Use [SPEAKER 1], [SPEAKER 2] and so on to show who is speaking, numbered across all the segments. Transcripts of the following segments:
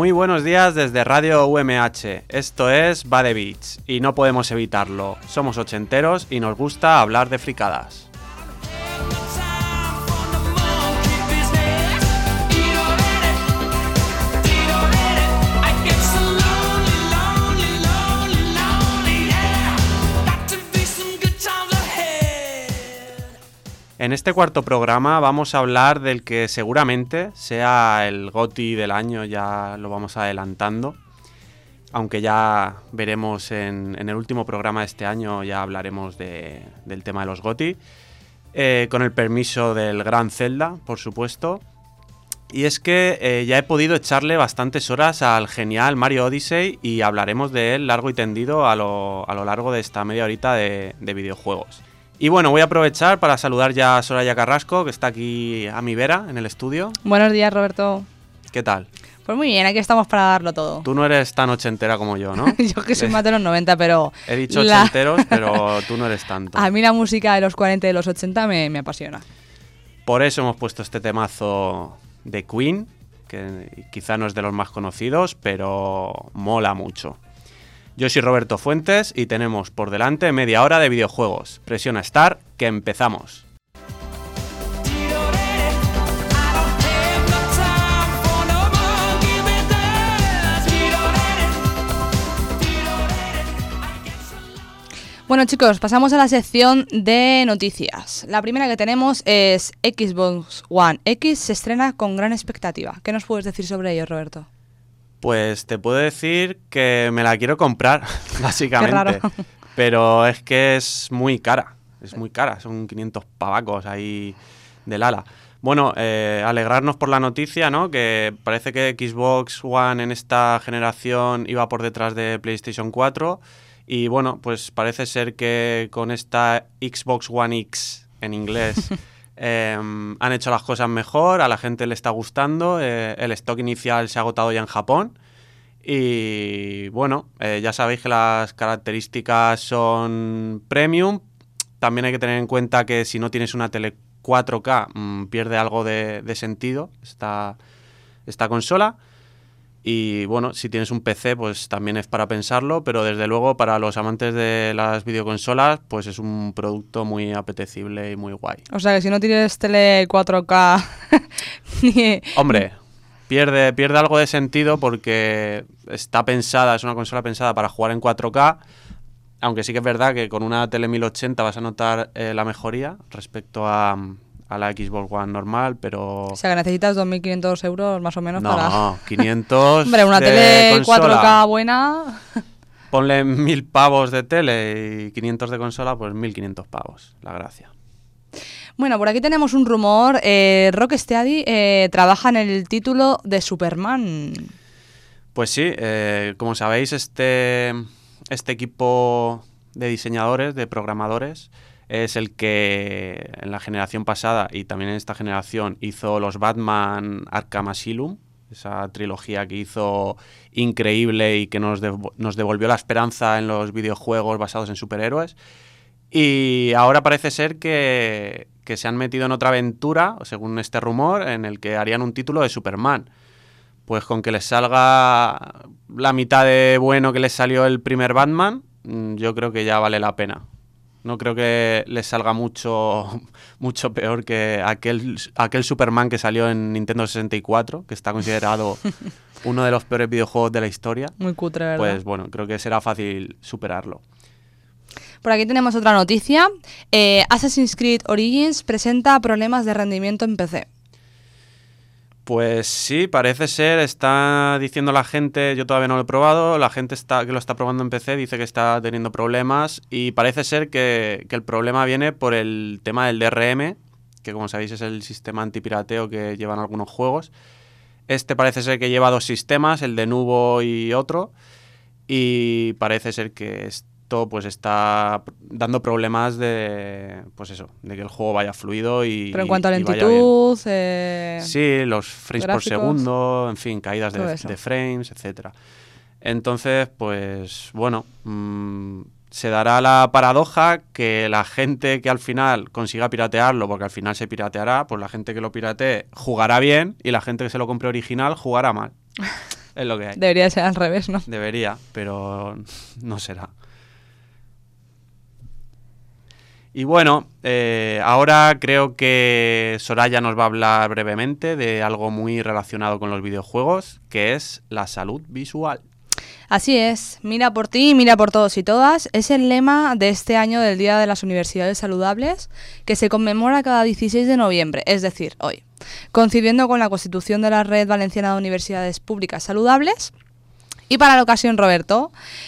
[SPEAKER 1] Muy buenos días desde Radio UMH. Esto es Va de Beats y no podemos evitarlo. Somos ochenteros y nos gusta hablar de fricadas. En este cuarto programa vamos a hablar del que seguramente sea el GOTY del año, ya lo vamos adelantando, aunque ya veremos en el último programa de este año, ya hablaremos del tema de los GOTY, con el permiso del gran Zelda, por supuesto. Y es que ya he podido echarle bastantes horas al genial Mario Odyssey y hablaremos de él largo y tendido a lo largo de esta media horita de videojuegos. Y bueno, voy a aprovechar para saludar ya a Soraya Carrasco, que está aquí a mi vera, en el estudio.
[SPEAKER 2] Buenos días, Roberto.
[SPEAKER 1] ¿Qué tal?
[SPEAKER 2] Pues muy bien, aquí estamos para darlo todo.
[SPEAKER 1] Tú no eres tan ochentera como yo, ¿no?
[SPEAKER 2] Yo que soy más de los 90, pero...
[SPEAKER 1] He dicho ochenteros, pero tú no eres tanto.
[SPEAKER 2] A mí la música de los 40 y de los 80 me apasiona.
[SPEAKER 1] Por eso hemos puesto este temazo de Queen, que quizá no es de los más conocidos, pero mola mucho. Yo soy Roberto Fuentes y tenemos por delante media hora de videojuegos. Presiona Start, que empezamos.
[SPEAKER 2] Bueno, chicos, pasamos a la sección de noticias. La primera que tenemos es Xbox One X se estrena con gran expectativa. ¿Qué nos puedes decir sobre ello, Roberto?
[SPEAKER 1] Pues te puedo decir que me la quiero comprar, básicamente.
[SPEAKER 2] Qué raro.
[SPEAKER 1] Pero es que es muy cara, son 500 pavacos ahí del ala. Bueno, alegrarnos por la noticia, ¿no? Que parece que Xbox One en esta generación iba por detrás de PlayStation 4 y bueno, pues parece ser que con esta Xbox One X en inglés han hecho las cosas mejor, a la gente le está gustando, el stock inicial se ha agotado ya en Japón y bueno, ya sabéis que las características son premium. También hay que tener en cuenta que si no tienes una tele 4K pierde algo de sentido esta consola. Y bueno, si tienes un PC pues también es para pensarlo, pero desde luego para los amantes de las videoconsolas pues es un producto muy apetecible y muy guay.
[SPEAKER 2] O sea que si no tienes tele 4K...
[SPEAKER 1] Hombre, pierde algo de sentido porque es una consola pensada para jugar en 4K, aunque sí que es verdad que con una tele 1080 vas a notar la mejoría respecto a la Xbox One normal, pero...
[SPEAKER 2] O sea, que necesitas 2.500 euros más o menos para...
[SPEAKER 1] No, 500
[SPEAKER 2] Hombre, una tele 4K buena...
[SPEAKER 1] Ponle 1.000 pavos de tele y 500 de consola, pues 1.500 pavos, la gracia.
[SPEAKER 2] Bueno, por aquí tenemos un rumor. Rocksteady trabaja en el título de Superman.
[SPEAKER 1] Pues sí, como sabéis, este equipo de diseñadores, de programadores, es el que en la generación pasada y también en esta generación hizo los Batman Arkham Asylum, esa trilogía que hizo increíble y que nos devolvió la esperanza en los videojuegos basados en superhéroes. Y ahora parece ser que se han metido en otra aventura, según este rumor, en el que harían un título de Superman. Pues con que les salga la mitad de bueno que les salió el primer Batman, yo creo que ya vale la pena. No creo que les salga mucho peor que aquel Superman que salió en Nintendo 64, que está considerado uno de los peores videojuegos de la historia.
[SPEAKER 2] Muy cutre, ¿verdad?
[SPEAKER 1] Pues bueno, creo que será fácil superarlo.
[SPEAKER 2] Por aquí tenemos otra noticia. Assassin's Creed Origins presenta problemas de rendimiento en PC.
[SPEAKER 1] Pues sí, parece ser, está diciendo la gente, yo todavía no lo he probado, la gente que lo está probando en PC dice que está teniendo problemas y parece ser que el problema viene por el tema del DRM, que como sabéis es el sistema antipirateo que llevan algunos juegos. Este parece ser que lleva dos sistemas, el de Nuvo y otro, y parece ser que pues está dando problemas de que el juego vaya fluido y...
[SPEAKER 2] Pero en cuanto a lentitud...
[SPEAKER 1] Sí, los frames
[SPEAKER 2] gráficos,
[SPEAKER 1] por segundo, en fin, caídas de frames, etcétera. Entonces, pues bueno, se dará la paradoja que la gente que al final consiga piratearlo, porque al final se pirateará, pues la gente que lo piratee jugará bien y la gente que se lo compre original jugará mal. Es lo que hay.
[SPEAKER 2] Debería ser al revés, ¿no?
[SPEAKER 1] Debería, pero no será. Y bueno, ahora creo que Soraya nos va a hablar brevemente de algo muy relacionado con los videojuegos, que es la salud visual.
[SPEAKER 2] Así es, mira por ti, mira por todos y todas, es el lema de este año del Día de las Universidades Saludables, que se conmemora cada 16 de noviembre, es decir, hoy. Coincidiendo con la constitución de la Red Valenciana de Universidades Públicas Saludables. Y para la ocasión, Roberto,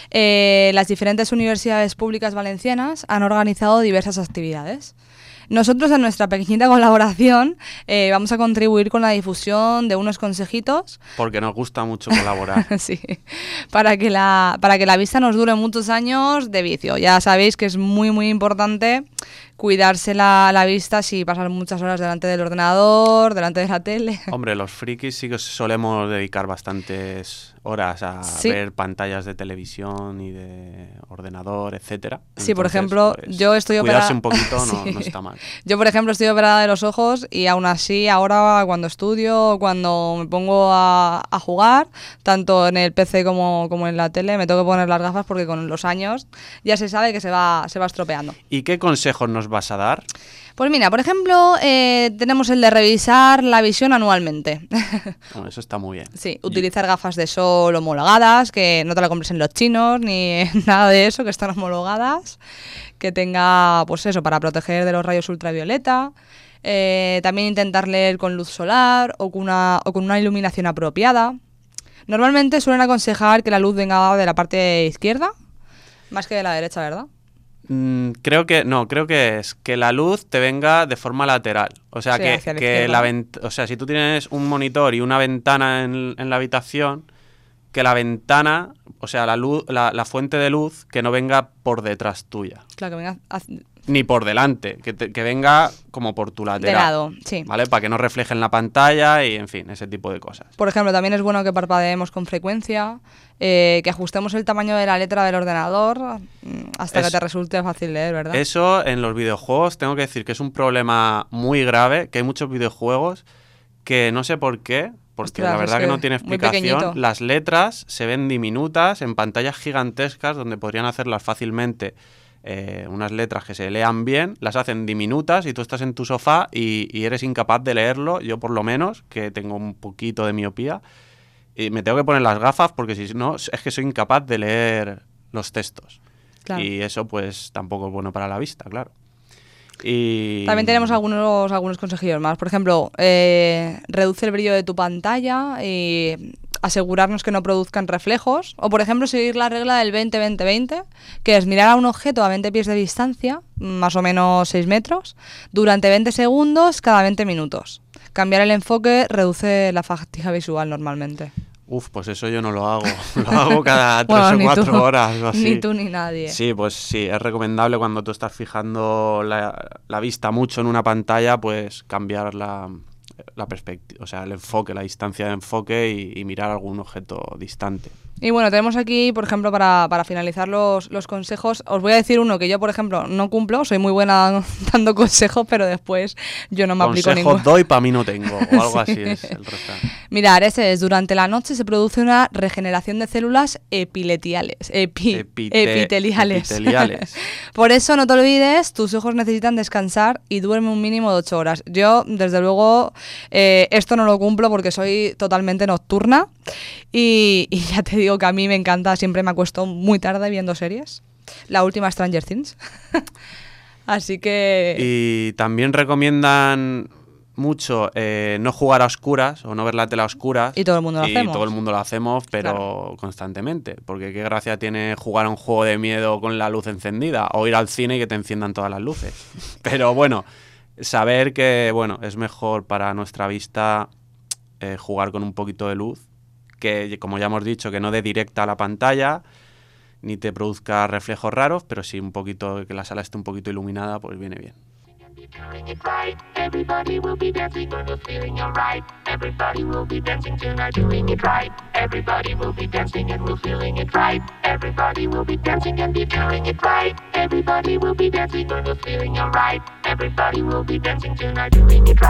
[SPEAKER 2] las diferentes universidades públicas valencianas han organizado diversas actividades. Nosotros, en nuestra pequeñita colaboración, vamos a contribuir con la difusión de unos consejitos.
[SPEAKER 1] Porque nos gusta mucho colaborar.
[SPEAKER 2] Sí, para que la vista nos dure muchos años de vicio. Ya sabéis que es muy, muy importante cuidarse la vista si pasas muchas horas delante del ordenador, delante de la tele.
[SPEAKER 1] Hombre, los frikis sí que solemos dedicar bastantes horas a ver pantallas de televisión y de ordenador, etcétera.
[SPEAKER 2] Sí, por ejemplo,
[SPEAKER 1] pues,
[SPEAKER 2] yo estoy operada...
[SPEAKER 1] cuidarse un poquito no está mal.
[SPEAKER 2] Yo, por ejemplo, estoy operada de los ojos y aún así ahora cuando estudio o cuando me pongo a jugar, tanto en el PC como en la tele, me tengo que poner las gafas porque con los años ya se sabe que se va estropeando.
[SPEAKER 1] ¿Y qué consejos nos vas a dar?
[SPEAKER 2] Pues mira, por ejemplo, tenemos el de revisar la visión anualmente.
[SPEAKER 1] Bueno, eso está muy bien.
[SPEAKER 2] Sí, utilizar gafas de sol homologadas, que no te la compres en los chinos ni nada de eso, que están homologadas, que tenga, pues eso, para proteger de los rayos ultravioleta. También intentar leer con luz solar o con una iluminación apropiada. Normalmente suelen aconsejar que la luz venga de la parte izquierda, más que de la derecha, ¿verdad?
[SPEAKER 1] Creo que es que la luz te venga de forma lateral. O sea,
[SPEAKER 2] sí,
[SPEAKER 1] o sea, si tú tienes un monitor y una ventana en la habitación, que la ventana, o sea, la luz, la fuente de luz, que no venga por detrás tuya.
[SPEAKER 2] Claro, que venga...
[SPEAKER 1] Ni por delante, que venga como por tu lateral.
[SPEAKER 2] De lado, sí.
[SPEAKER 1] ¿Vale? Para que no refleje en la pantalla y, en fin, ese tipo de cosas.
[SPEAKER 2] Por ejemplo, también es bueno que parpadeemos con frecuencia, que ajustemos el tamaño de la letra del ordenador hasta que te resulte fácil leer, ¿verdad?
[SPEAKER 1] Eso en los videojuegos tengo que decir que es un problema muy grave, que hay muchos videojuegos que no sé por qué, porque
[SPEAKER 2] Ostras,
[SPEAKER 1] la verdad
[SPEAKER 2] es
[SPEAKER 1] que no tiene explicación.
[SPEAKER 2] pequeñito.
[SPEAKER 1] Las letras se ven diminutas en pantallas gigantescas donde podrían hacerlas fácilmente. Unas letras que se lean bien, las hacen diminutas y tú estás en tu sofá y eres incapaz de leerlo. Yo por lo menos, que tengo un poquito de miopía, y me tengo que poner las gafas porque si no es que soy incapaz de leer los textos.
[SPEAKER 2] Claro.
[SPEAKER 1] Y eso pues tampoco es bueno para la vista, claro. Y
[SPEAKER 2] También tenemos algunos consejillos más. Por ejemplo, reduce el brillo de tu pantalla y asegurarnos que no produzcan reflejos. O, por ejemplo, seguir la regla del 20-20-20, que es mirar a un objeto a 20 pies de distancia, más o menos 6 metros, durante 20 segundos cada 20 minutos. Cambiar el enfoque reduce la fatiga visual normalmente.
[SPEAKER 1] Pues eso yo no lo hago. Lo hago cada 3 o 4 horas o así.
[SPEAKER 2] Ni tú ni nadie.
[SPEAKER 1] Sí, pues sí, es recomendable cuando tú estás fijando la vista mucho en una pantalla, pues cambiar la perspectiva, o sea, el enfoque, la distancia de enfoque y mirar algún objeto distante.
[SPEAKER 2] Y bueno, tenemos aquí, por ejemplo, para finalizar los consejos, os voy a decir uno que yo, por ejemplo, no cumplo, soy muy buena dando consejos, pero después yo no me aplico ninguno.
[SPEAKER 1] Consejos doy, para mí no tengo, o algo
[SPEAKER 2] Sí.
[SPEAKER 1] así es el refrán.
[SPEAKER 2] Mirad, ese es, durante la noche se produce una regeneración de células epiteliales. Por eso no te olvides, tus ojos necesitan descansar y duerme un mínimo de 8 horas. Yo, desde luego, esto no lo cumplo porque soy totalmente nocturna y ya te digo que a mí me encanta, siempre me acuesto muy tarde viendo series. La última Stranger Things. Así que...
[SPEAKER 1] Y también recomiendan mucho no jugar a oscuras o no ver la tele a oscuras.
[SPEAKER 2] Y todo el mundo lo hacemos.
[SPEAKER 1] Y todo el mundo lo hacemos, pero
[SPEAKER 2] Claro.
[SPEAKER 1] Constantemente. Porque qué gracia tiene jugar a un juego de miedo con la luz encendida o ir al cine y que te enciendan todas las luces. Pero bueno, saber que es mejor para nuestra vista jugar con un poquito de luz, que como ya hemos dicho, que no dé directa a la pantalla ni te produzca reflejos raros, pero sí un poquito, que la sala esté un poquito iluminada, pues viene bien.
[SPEAKER 3] Doing it right, everybody will be dancing when they're feeling alright. Everybody will be dancing tonight, doing it right. Everybody will be dancing and we're feeling it right. Everybody will be dancing and be doing it right. Everybody will be dancing when they're feeling alright. Everybody will be dancing tonight, doing it right.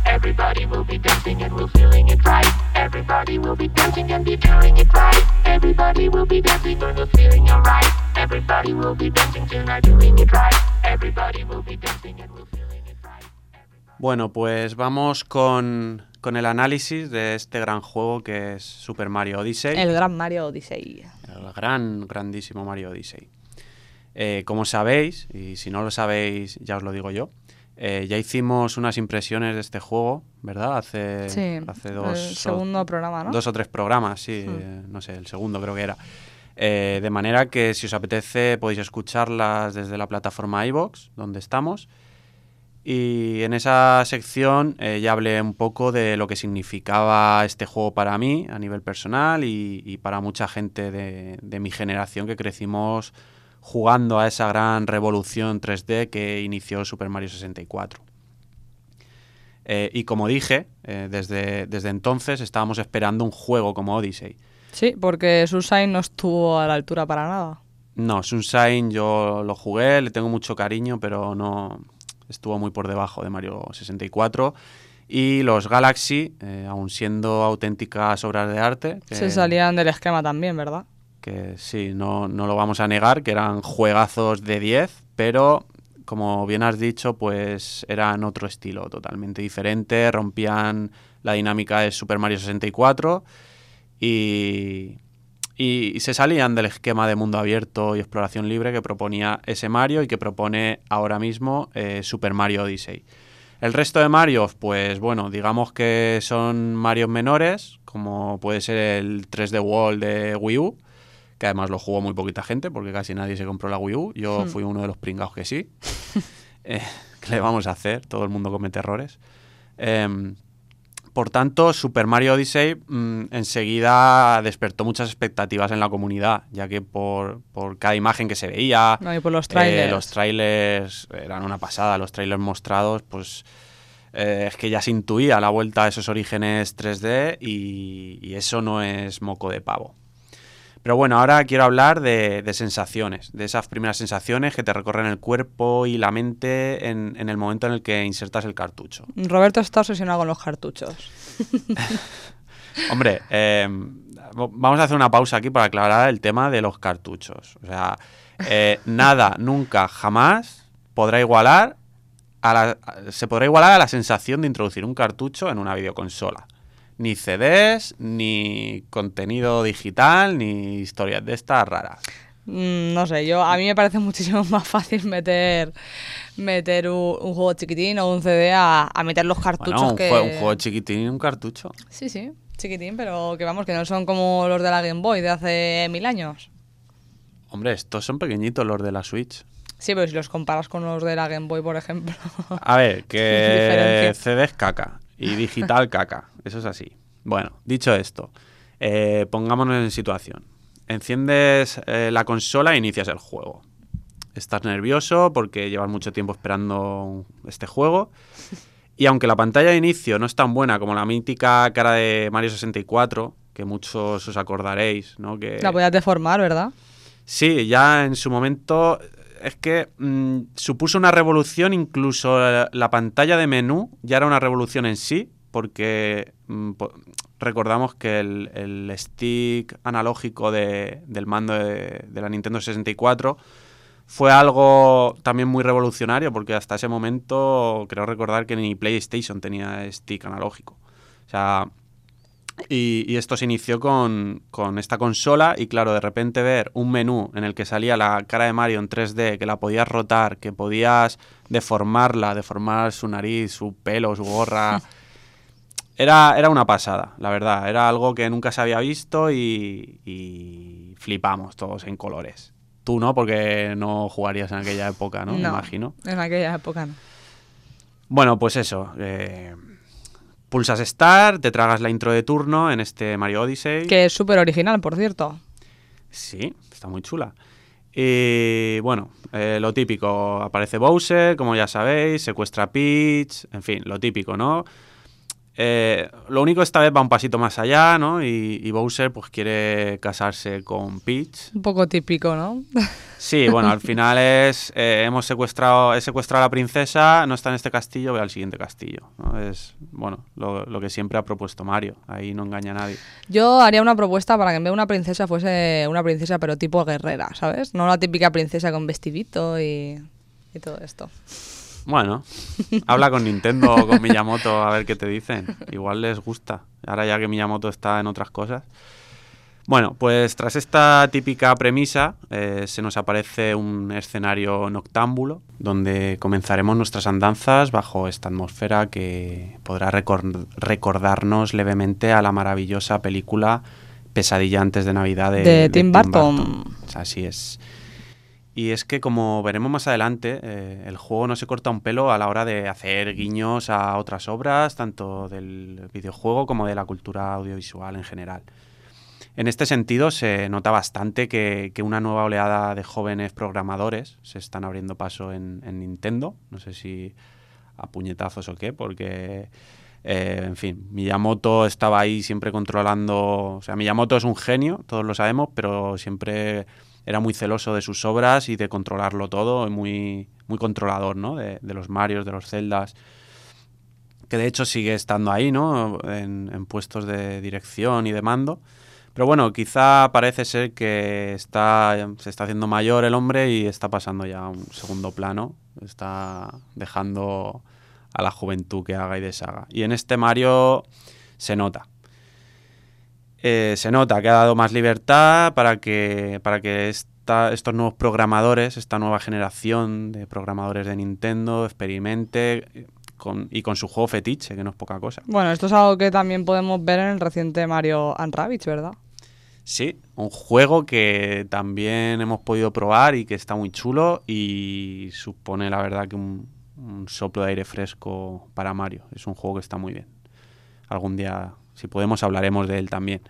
[SPEAKER 3] Everybody will be dancing and we're feeling it right. Everybody will be dancing and be feeling it right. Everybody will be dancing and we're feeling alright. Everybody will be dancing tonight, doing it right. Everybody will be dancing and we're feeling it right.
[SPEAKER 1] Bueno, pues vamos con el análisis de este gran juego que es Super Mario Odyssey.
[SPEAKER 2] El gran Mario Odyssey.
[SPEAKER 1] El grandísimo Mario Odyssey. Como sabéis, y si no lo sabéis ya os lo digo yo, ya hicimos unas impresiones de este juego, ¿verdad? Hace
[SPEAKER 2] el segundo programa, ¿no?
[SPEAKER 1] 2 o 3 programas, sí, no sé, el segundo creo que era. De manera que si os apetece podéis escucharlas desde la plataforma iVoox, donde estamos. Y en esa sección ya hablé un poco de lo que significaba este juego para mí a nivel personal y para mucha gente de mi generación que crecimos jugando a esa gran revolución 3D que inició Super Mario 64. Y como dije, desde entonces estábamos esperando un juego como Odyssey.
[SPEAKER 2] Sí, porque Sunshine no estuvo a la altura para nada.
[SPEAKER 1] No, Sunshine yo lo jugué, le tengo mucho cariño, pero no estuvo muy por debajo de Mario 64. Y los Galaxy, aun siendo auténticas obras de arte...
[SPEAKER 2] Se salían del esquema también, ¿verdad?
[SPEAKER 1] Que sí, no lo vamos a negar, que eran juegazos de 10, pero como bien has dicho, pues eran otro estilo totalmente diferente, rompían la dinámica de Super Mario 64 y se salían del esquema de mundo abierto y exploración libre que proponía ese Mario y que propone ahora mismo Super Mario Odyssey. El resto de Marios, pues bueno, digamos que son Marios menores, como puede ser el 3D World de Wii U, que además lo jugó muy poquita gente porque casi nadie se compró la Wii U. Yo fui uno de los pringados que sí. ¿Qué le vamos a hacer? Todo el mundo comete errores. Por tanto, Super Mario Odyssey enseguida despertó muchas expectativas en la comunidad, ya que por cada imagen que se veía...
[SPEAKER 2] No, y por los trailers.
[SPEAKER 1] Los trailers eran una pasada. Los trailers mostrados, pues... es que ya se intuía la vuelta a esos orígenes 3D y eso no es moco de pavo. Pero bueno, ahora quiero hablar de sensaciones, de esas primeras sensaciones que te recorren el cuerpo y la mente en el momento en el que insertas el cartucho.
[SPEAKER 2] Roberto está obsesionado con los cartuchos.
[SPEAKER 1] Hombre, vamos a hacer una pausa aquí para aclarar el tema de los cartuchos. O sea, nada, nunca, jamás podrá igualar se podrá igualar a la sensación de introducir un cartucho en una videoconsola. Ni CDs, ni contenido digital, ni historias de estas raras.
[SPEAKER 2] No sé, a mí me parece muchísimo más fácil meter un juego chiquitín o un CD a meter los cartuchos.
[SPEAKER 1] Bueno, un juego chiquitín y un cartucho.
[SPEAKER 2] Sí, chiquitín, pero que vamos, que no son como los de la Game Boy de hace 1000 años.
[SPEAKER 1] Hombre, estos son pequeñitos los de la Switch.
[SPEAKER 2] Sí, pero si los comparas con los de la Game Boy, por ejemplo.
[SPEAKER 1] A ver, que CD es caca y digital caca. Eso es así. Bueno, dicho esto, pongámonos en situación. Enciendes la consola e inicias el juego. Estás nervioso porque llevas mucho tiempo esperando este juego. Y aunque la pantalla de inicio no es tan buena como la mítica cara de Mario 64, que muchos os acordaréis, ¿no? Que
[SPEAKER 2] la podías deformar, ¿verdad?
[SPEAKER 1] Sí, ya en su momento... Es que supuso una revolución, incluso la pantalla de menú ya era una revolución en sí, porque recordamos que el stick analógico del mando de la Nintendo 64 fue algo también muy revolucionario, porque hasta ese momento creo recordar que ni PlayStation tenía stick analógico. O sea... Y esto se inició con esta consola y claro, de repente ver un menú en el que salía la cara de Mario en 3D, que la podías rotar, que podías deformar su nariz, su pelo, su gorra... Era una pasada, la verdad. Era algo que nunca se había visto y flipamos todos en colores. Tú no, porque no jugarías en aquella época, ¿no? Me imagino.
[SPEAKER 2] En aquella época no.
[SPEAKER 1] Bueno, pues eso... Pulsas Start, te tragas la intro de turno en este Mario Odyssey.
[SPEAKER 2] Que es súper original, por cierto.
[SPEAKER 1] Sí, está muy chula. Y bueno, lo típico, aparece Bowser, como ya sabéis, secuestra a Peach, en fin, lo típico, ¿no? Lo único esta vez va un pasito más allá, ¿no? Y Bowser pues quiere casarse con Peach.
[SPEAKER 2] Un poco típico, ¿no?
[SPEAKER 1] Sí, bueno, al final he secuestrado a la princesa, no está en este castillo, ve al siguiente castillo, ¿no? Es, bueno, lo que siempre ha propuesto Mario, ahí no engaña a nadie.
[SPEAKER 2] Yo haría una propuesta para que en vez de una princesa fuese una princesa pero tipo guerrera, ¿sabes? No la típica princesa con vestidito y todo esto.
[SPEAKER 1] Bueno, habla con Nintendo o con Miyamoto a ver qué te dicen. Igual les gusta. Ahora ya que Miyamoto está en otras cosas. Bueno, pues tras esta típica premisa se nos aparece un escenario noctámbulo donde comenzaremos nuestras andanzas bajo esta atmósfera que podrá recordarnos levemente a la maravillosa película Pesadilla antes de Navidad de
[SPEAKER 2] Tim Burton.
[SPEAKER 1] Así es. Y es que, como veremos más adelante, el juego no se corta un pelo a la hora de hacer guiños a otras obras, tanto del videojuego como de la cultura audiovisual en general. En este sentido, se nota bastante que una nueva oleada de jóvenes programadores se están abriendo paso en Nintendo. No sé si a puñetazos o qué, porque, en fin, Miyamoto estaba ahí siempre controlando... O sea, Miyamoto es un genio, todos lo sabemos, pero siempre... era muy celoso de sus obras y de controlarlo todo, y muy controlador, ¿no? De los Marios, de los Zeldas, que de hecho sigue estando ahí, ¿no? En puestos de dirección y de mando. Pero bueno, quizá parece ser que se está haciendo mayor el hombre y está pasando ya a un segundo plano. Está dejando a la juventud que haga y deshaga. Y en este Mario se nota. Se nota que ha dado más libertad para que estos nuevos programadores, esta nueva generación de programadores de Nintendo, experimente con su juego fetiche, que no es poca cosa.
[SPEAKER 2] Bueno, esto es algo que también podemos ver en el reciente Mario & Rabbids, ¿verdad?
[SPEAKER 1] Sí, un juego que también hemos podido probar y que está muy chulo y supone, la verdad, que un soplo de aire fresco para Mario. Es un juego que está muy bien. Algún día, si podemos, hablaremos de él también.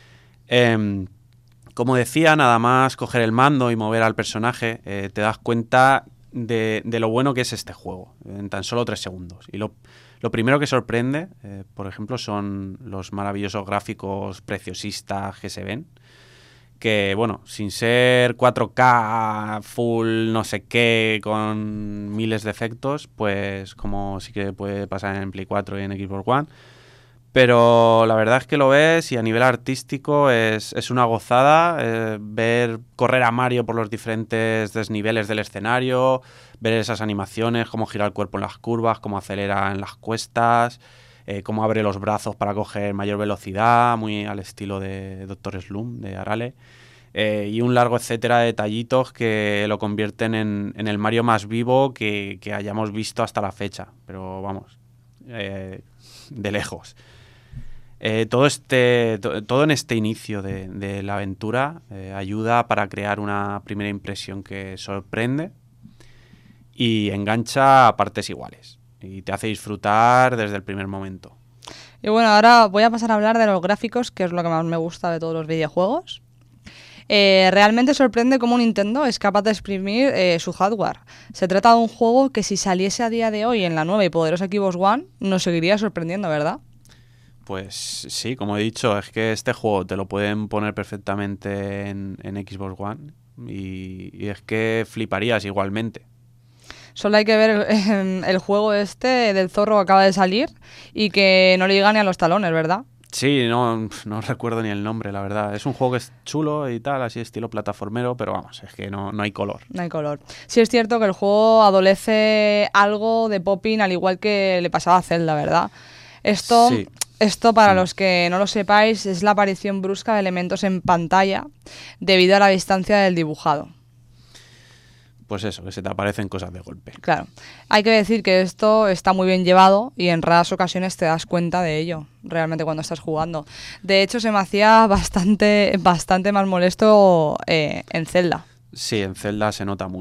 [SPEAKER 1] Como decía, nada más coger el mando y mover al personaje, te das cuenta de lo bueno que es este juego, en tan solo 3 segundos. Y lo primero que sorprende, por ejemplo, son los maravillosos gráficos preciosistas que se ven. Que, bueno, sin ser 4K, full no sé qué, con miles de efectos, pues como sí que puede pasar en Play 4 y en Xbox One. Pero la verdad es que lo ves y a nivel artístico es una gozada ver correr a Mario por los diferentes desniveles del escenario, ver esas animaciones, cómo gira el cuerpo en las curvas, cómo acelera en las cuestas, cómo abre los brazos para coger mayor velocidad, muy al estilo de Dr. Slump, de Arale. Y un largo etcétera de detallitos que lo convierten en el Mario más vivo que hayamos visto hasta la fecha. Pero vamos, de lejos. Todo en este inicio de la aventura ayuda para crear una primera impresión que sorprende y engancha a partes iguales y te hace disfrutar desde el primer momento.
[SPEAKER 2] Y bueno, ahora voy a pasar a hablar de los gráficos, que es lo que más me gusta de todos los videojuegos. Realmente sorprende cómo Nintendo es capaz de exprimir su hardware. Se trata de un juego que si saliese a día de hoy en la nueva y poderosa Xbox One nos seguiría sorprendiendo, ¿verdad?
[SPEAKER 1] Pues sí, como he dicho, es que este juego te lo pueden poner perfectamente en Xbox One y es que fliparías igualmente.
[SPEAKER 2] Solo hay que ver el juego este del zorro que acaba de salir y que no le llega ni a los talones, ¿verdad?
[SPEAKER 1] Sí, no recuerdo ni el nombre, la verdad. Es un juego que es chulo y tal, así estilo plataformero, pero vamos, es que no hay color.
[SPEAKER 2] No hay color. Sí es cierto que el juego adolece algo de popping, al igual que le pasaba a Zelda, ¿verdad?
[SPEAKER 1] Sí.
[SPEAKER 2] Esto, para los que no lo sepáis, es la aparición brusca de elementos en pantalla debido a la distancia del dibujado.
[SPEAKER 1] Pues eso, que se te aparecen cosas de golpe.
[SPEAKER 2] Claro. Hay que decir que esto está muy bien llevado y en raras ocasiones te das cuenta de ello, realmente cuando estás jugando. De hecho, se me hacía bastante más molesto en Zelda.
[SPEAKER 1] Sí, en Zelda se nota mucho.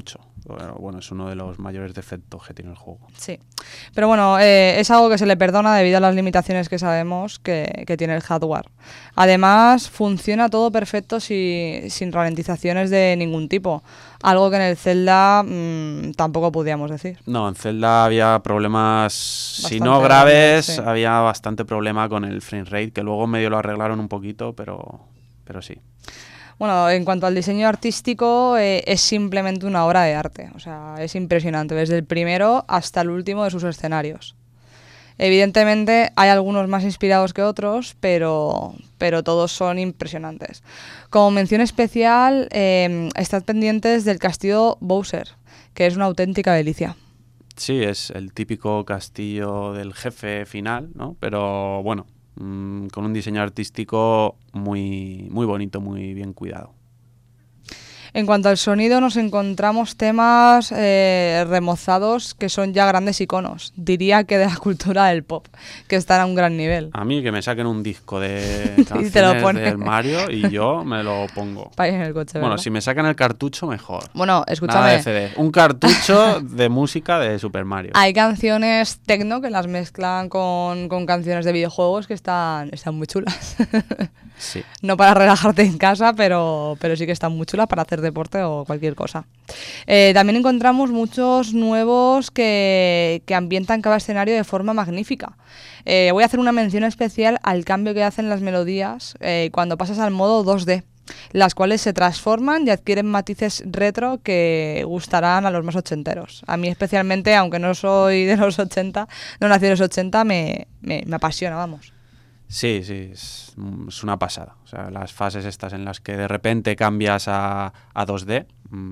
[SPEAKER 1] Pero bueno, es uno de los mayores defectos que tiene el juego.
[SPEAKER 2] Sí, pero bueno, es algo que se le perdona debido a las limitaciones que sabemos que tiene el hardware. Además, funciona todo perfecto sin ralentizaciones de ningún tipo, algo que en el Zelda tampoco podíamos decir.
[SPEAKER 1] No, en Zelda había problemas, si
[SPEAKER 2] Bastante
[SPEAKER 1] no graves,
[SPEAKER 2] grandes, sí.
[SPEAKER 1] había bastante problema con el frame rate, que luego medio lo arreglaron un poquito, pero sí.
[SPEAKER 2] Bueno, en cuanto al diseño artístico, es simplemente una obra de arte. O sea, es impresionante, desde el primero hasta el último de sus escenarios. Evidentemente hay algunos más inspirados que otros, pero todos son impresionantes. Como mención especial, estad pendientes del castillo Bowser, que es una auténtica delicia.
[SPEAKER 1] Sí, es el típico castillo del jefe final, ¿no? Pero bueno, con un diseño artístico muy, muy bonito, muy bien cuidado.
[SPEAKER 2] En cuanto al sonido, nos encontramos temas remozados que son ya grandes iconos. Diría que de la cultura del pop, que están a un gran nivel.
[SPEAKER 1] A mí que me saquen un disco de
[SPEAKER 2] Y te lo
[SPEAKER 1] canciones
[SPEAKER 2] ponen.
[SPEAKER 1] del Mario y yo me lo pongo.
[SPEAKER 2] Para ir en el coche,
[SPEAKER 1] Bueno,
[SPEAKER 2] ¿verdad?
[SPEAKER 1] si me sacan el cartucho, mejor.
[SPEAKER 2] Bueno,
[SPEAKER 1] Nada de
[SPEAKER 2] escúchame.
[SPEAKER 1] CD. Un cartucho de música de Super Mario.
[SPEAKER 2] Hay canciones techno que las mezclan con canciones de videojuegos que están muy chulas.
[SPEAKER 1] Sí.
[SPEAKER 2] No para relajarte en casa, pero sí que están muy chulas para hacer deporte o cualquier cosa. También encontramos muchos nuevos que ambientan cada escenario de forma magnífica. Voy a hacer una mención especial al cambio que hacen las melodías cuando pasas al modo 2D, las cuales se transforman y adquieren matices retro que gustarán a los más ochenteros. A mí especialmente, aunque no soy de los 80, no nací de los 80, me apasiona, vamos.
[SPEAKER 1] Sí, es una pasada. O sea, las fases estas en las que de repente cambias a 2D,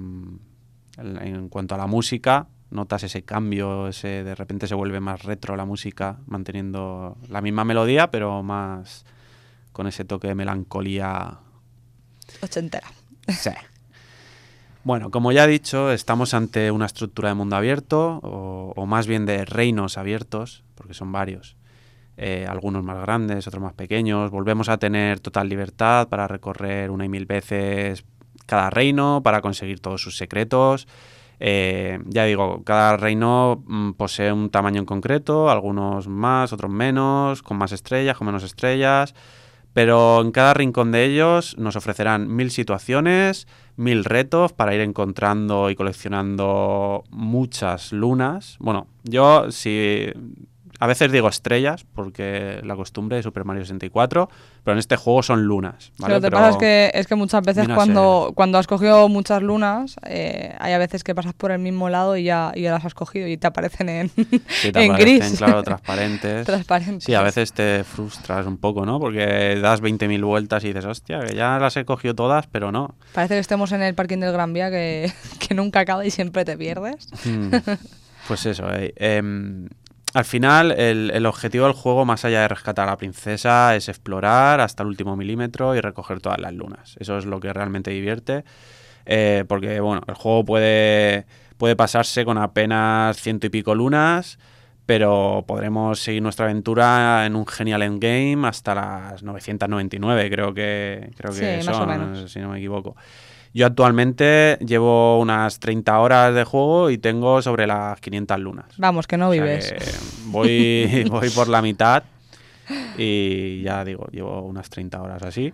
[SPEAKER 1] en cuanto a la música, notas ese cambio, de repente se vuelve más retro la música, manteniendo la misma melodía, pero más con ese toque de melancolía.
[SPEAKER 2] Ochentera.
[SPEAKER 1] Sí. Bueno, como ya he dicho, estamos ante una estructura de mundo abierto, o más bien de reinos abiertos, porque son varios. Algunos más grandes, otros más pequeños. Volvemos a tener total libertad para recorrer una y mil veces cada reino, para conseguir todos sus secretos. Ya digo, cada reino posee un tamaño en concreto, algunos más, otros menos, con más estrellas, con menos estrellas. Pero en cada rincón de ellos nos ofrecerán 1000 situaciones, 1000 retos para ir encontrando y coleccionando muchas lunas. Bueno, yo sí... A veces digo estrellas, porque la costumbre de Super Mario 64, pero en este juego son lunas, ¿vale?
[SPEAKER 2] Lo que pasa es que muchas veces
[SPEAKER 1] viene a
[SPEAKER 2] cuando has cogido muchas lunas, hay a veces que pasas por el mismo lado y ya las has cogido y te aparecen en,
[SPEAKER 1] Sí, te
[SPEAKER 2] en
[SPEAKER 1] aparecen,
[SPEAKER 2] gris.
[SPEAKER 1] claro, transparentes.
[SPEAKER 2] Transparentes.
[SPEAKER 1] Sí, a veces te frustras un poco, ¿no? Porque das 20.000 vueltas y dices, hostia, que ya las he cogido todas, pero no.
[SPEAKER 2] Parece que estemos en el parking del Gran Vía que nunca acaba y siempre te pierdes.
[SPEAKER 1] Pues eso, al final, el objetivo del juego, más allá de rescatar a la princesa, es explorar hasta el último milímetro y recoger todas las lunas. Eso es lo que realmente divierte, porque bueno, el juego puede pasarse con apenas 100 y pico lunas, pero podremos seguir nuestra aventura en un genial endgame hasta las 999, creo que
[SPEAKER 2] Sí,
[SPEAKER 1] son,
[SPEAKER 2] más o menos.
[SPEAKER 1] si no me equivoco. Yo actualmente llevo unas 30 horas de juego y tengo sobre las 500 lunas.
[SPEAKER 2] Vamos, que no
[SPEAKER 1] O sea
[SPEAKER 2] vives.
[SPEAKER 1] que voy por la mitad y ya digo, llevo unas 30 horas así.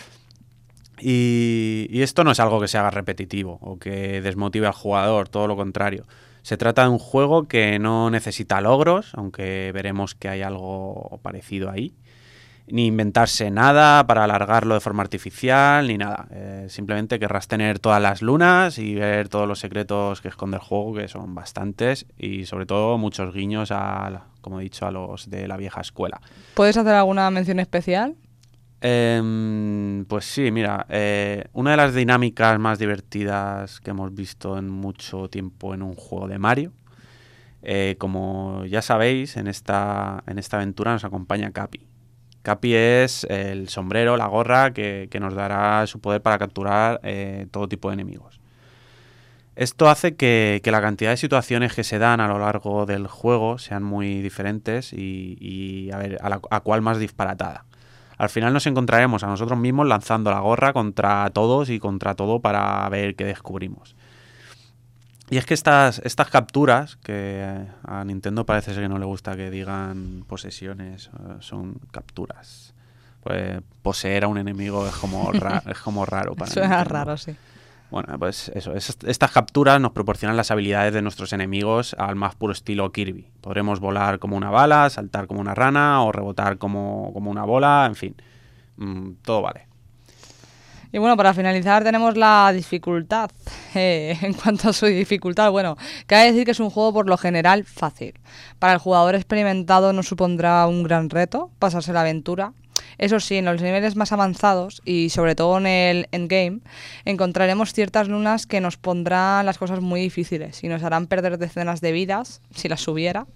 [SPEAKER 1] Y esto no es algo que se haga repetitivo o que desmotive al jugador, todo lo contrario. Se trata de un juego que no necesita logros, aunque veremos que hay algo parecido ahí. Ni inventarse nada para alargarlo de forma artificial, ni nada. Simplemente querrás tener todas las lunas y ver todos los secretos que esconde el juego, que son bastantes, y sobre todo muchos guiños como he dicho, a los de la vieja escuela.
[SPEAKER 2] ¿Puedes hacer alguna mención especial?
[SPEAKER 1] Pues sí, mira, una de las dinámicas más divertidas que hemos visto en mucho tiempo en un juego de Mario, como ya sabéis, en esta aventura nos acompaña Cappy. Cappy es el sombrero, la gorra que nos dará su poder para capturar todo tipo de enemigos. Esto hace que la cantidad de situaciones que se dan a lo largo del juego sean muy diferentes y a ver, a cuál más disparatada. Al final nos encontraremos a nosotros mismos lanzando la gorra contra todos y contra todo para ver qué descubrimos. Y es que estas capturas, que a Nintendo parece ser que no le gusta que digan posesiones, son capturas. Pues poseer a un enemigo es como, es como raro para
[SPEAKER 2] Suena
[SPEAKER 1] Nintendo.
[SPEAKER 2] raro, sí.
[SPEAKER 1] Bueno, pues eso, estas capturas nos proporcionan las habilidades de nuestros enemigos al más puro estilo Kirby. Podremos volar como una bala, saltar como una rana o rebotar como una bola, en fin, todo vale.
[SPEAKER 2] Y bueno, para finalizar tenemos la dificultad. En cuanto a su dificultad, bueno, cabe decir que es un juego por lo general fácil. Para el jugador experimentado no supondrá un gran reto pasarse la aventura. Eso sí, en los niveles más avanzados y sobre todo en el endgame, encontraremos ciertas lunas que nos pondrán las cosas muy difíciles y nos harán perder decenas de vidas, si las hubiera,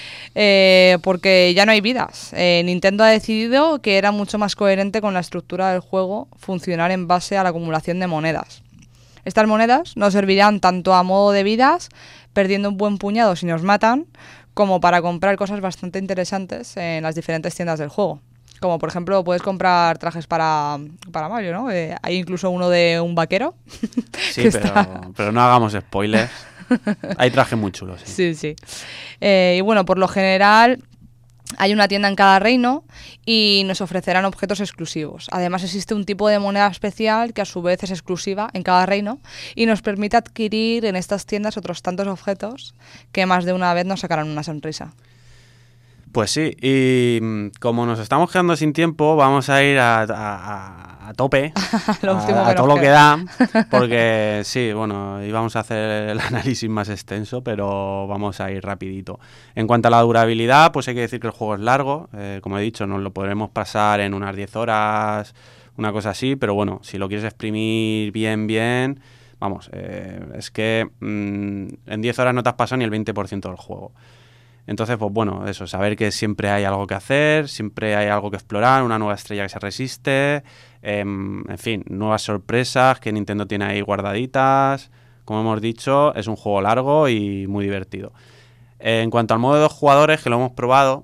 [SPEAKER 2] porque ya no hay vidas. Nintendo ha decidido que era mucho más coherente con la estructura del juego funcionar en base a la acumulación de monedas. Estas monedas nos servirán tanto a modo de vidas, perdiendo un buen puñado si nos matan, como para comprar cosas bastante interesantes en las diferentes tiendas del juego. Como por ejemplo puedes comprar trajes para Mario, ¿no? Hay incluso uno de un vaquero.
[SPEAKER 1] Sí, pero no hagamos spoilers. Hay trajes muy chulos.
[SPEAKER 2] Sí, sí. Y bueno, por lo general hay una tienda en cada reino y nos ofrecerán objetos exclusivos. Además existe un tipo de moneda especial que a su vez es exclusiva en cada reino y nos permite adquirir en estas tiendas otros tantos objetos que más de una vez nos sacarán una sonrisa.
[SPEAKER 1] Pues sí, y como nos estamos quedando sin tiempo, vamos a ir a tope, a todo lo que da, porque sí, bueno, íbamos a hacer el análisis más extenso, pero vamos a ir rapidito. En cuanto a la durabilidad, pues hay que decir que el juego es largo, como he dicho, nos lo podremos pasar en unas 10 horas, una cosa así, pero bueno, si lo quieres exprimir bien, vamos, es que en 10 horas no te has pasado ni el 20% del juego. Entonces, pues bueno, eso, saber que siempre hay algo que hacer, siempre hay algo que explorar, una nueva estrella que se resiste, en fin, nuevas sorpresas que Nintendo tiene ahí guardaditas. Como hemos dicho, es un juego largo y muy divertido. En cuanto al modo de 2 jugadores, que lo hemos probado,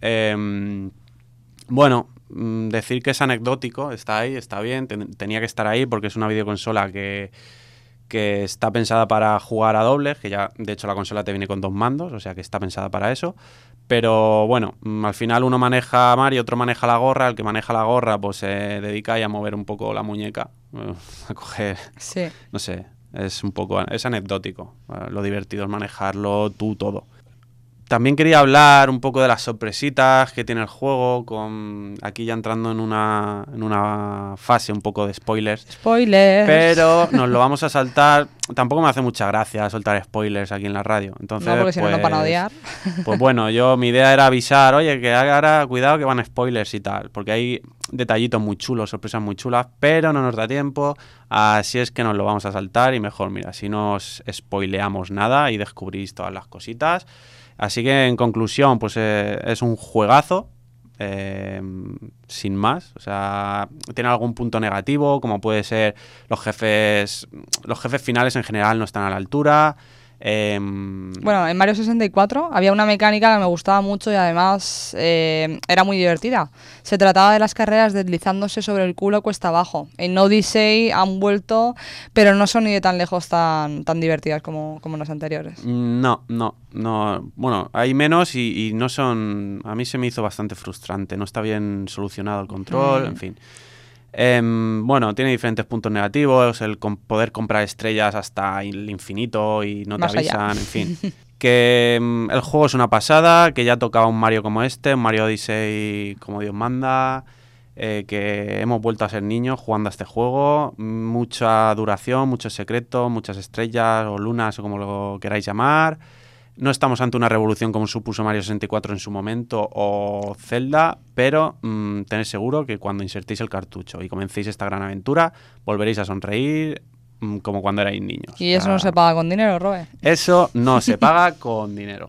[SPEAKER 1] bueno, decir que es anecdótico, está ahí, está bien, tenía que estar ahí porque es una videoconsola que está pensada para jugar a dobles, que ya de hecho la consola te viene con 2 mandos, o sea que está pensada para eso, pero bueno, al final uno maneja a Mario, otro maneja la gorra, el que maneja la gorra pues se dedica ahí a mover un poco la muñeca, a coger,
[SPEAKER 2] sí.
[SPEAKER 1] No sé, es anecdótico, lo divertido es manejarlo tú todo. También quería hablar un poco de las sorpresitas que tiene el juego, aquí ya entrando en una fase un poco de spoilers.
[SPEAKER 2] ¡Spoilers!
[SPEAKER 1] Pero nos lo vamos a saltar. Tampoco me hace mucha gracia soltar spoilers aquí en la radio. Entonces,
[SPEAKER 2] no, porque si no nos van a odiar.
[SPEAKER 1] Pues bueno, mi idea era avisar, oye, que ahora cuidado que van spoilers y tal, porque hay detallitos muy chulos, sorpresas muy chulas, pero no nos da tiempo, así es que nos lo vamos a saltar y mejor, mira, si no os spoileamos nada y descubrís todas las cositas. Así que, en conclusión, pues es un juegazo, sin más. O sea, tiene algún punto negativo, como puede ser los jefes finales en general no están a la altura.
[SPEAKER 2] Bueno, en Mario 64 había una mecánica que me gustaba mucho y además era muy divertida. Se trataba de las carreras deslizándose sobre el culo cuesta abajo. En Odyssey han vuelto, pero no son ni de tan lejos tan divertidas como las anteriores.
[SPEAKER 1] No. Bueno, hay menos y no son... A mí se me hizo bastante frustrante. No está bien solucionado el control, en fin. Bueno, tiene diferentes puntos negativos, el poder comprar estrellas hasta el infinito y no te
[SPEAKER 2] Más
[SPEAKER 1] avisan,
[SPEAKER 2] allá.
[SPEAKER 1] en fin. Que el juego es una pasada, que ya tocaba un Mario como este, un Mario Odyssey como Dios manda, que hemos vuelto a ser niños jugando a este juego, mucha duración, muchos secretos, muchas estrellas o lunas o como lo queráis llamar. No estamos ante una revolución como supuso Mario 64 en su momento o Zelda, pero tened seguro que cuando insertéis el cartucho y comencéis esta gran aventura, volveréis a sonreír como cuando erais niños.
[SPEAKER 2] ¿Y eso no se paga con dinero, Robe?
[SPEAKER 1] Eso no se paga con dinero.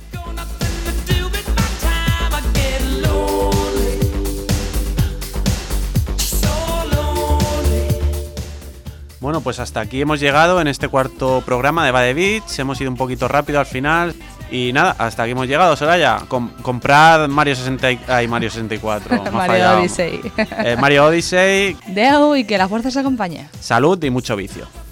[SPEAKER 1] Bueno, pues hasta aquí hemos llegado en este cuarto programa de Bad Beats. Hemos ido un poquito rápido al final. Y nada, hasta aquí hemos llegado, Soraya. Comprad Mario 64.
[SPEAKER 2] Mario Odyssey.
[SPEAKER 1] Mario Odyssey.
[SPEAKER 2] Deu y que la fuerza os acompañe.
[SPEAKER 1] Salud y mucho vicio.